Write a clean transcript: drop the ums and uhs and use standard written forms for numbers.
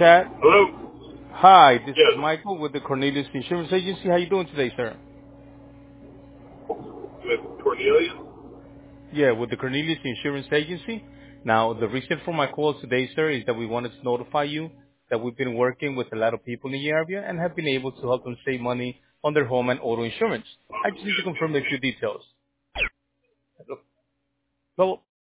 Chad. Hello? Hi, this is Yes. Michael with the Cornelius Insurance Agency. How you doing today, sir? With Cornelius? Yeah, with the Cornelius Insurance Agency. Now, the reason for my call today, sir, is that we wanted to notify you that we've been working with a lot of people in the area and have been able to help them save money on their home and auto insurance. I just need to confirm a few details. Hello?